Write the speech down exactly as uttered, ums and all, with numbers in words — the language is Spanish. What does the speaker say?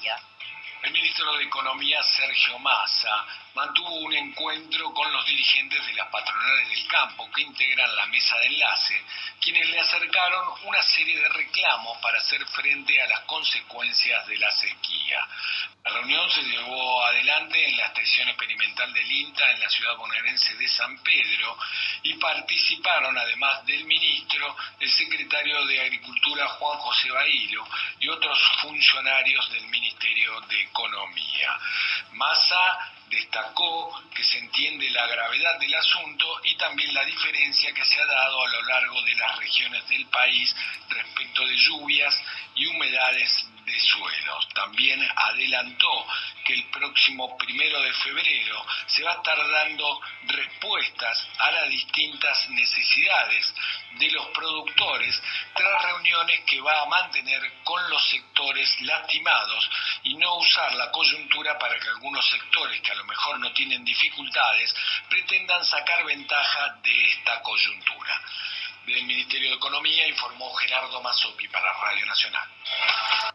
Economía. El ministro de Economía, Sergio Massa, mantuvo un encuentro con los dirigentes de las patronales del campo que integran la mesa de enlace, quienes le acercaron una serie de reclamos para hacer frente a las consecuencias de la sequía. La reunión se llevó adelante en la estación experimental del INTA en la ciudad bonaerense de San Pedro y participaron, además del ministro, el secretario de Agricultura, Juan José Bailo, y otros funcionarios del Ministerio de Economía. Massa destacó que se entiende la gravedad del asunto y también la diferencia que se ha dado a lo largo de las regiones del país respecto de lluvias y humedades de suelos. También adelantó que el próximo primero de febrero se va a estar dando respuestas a las distintas necesidades de los productores tras reuniones que va a mantener con los sectores lastimados y no usar la coyuntura para que algunos sectores que a lo mejor no tienen dificultades pretendan sacar ventaja de esta coyuntura. Del Ministerio de Economía informó Gerardo Mazzopi para Radio Nacional.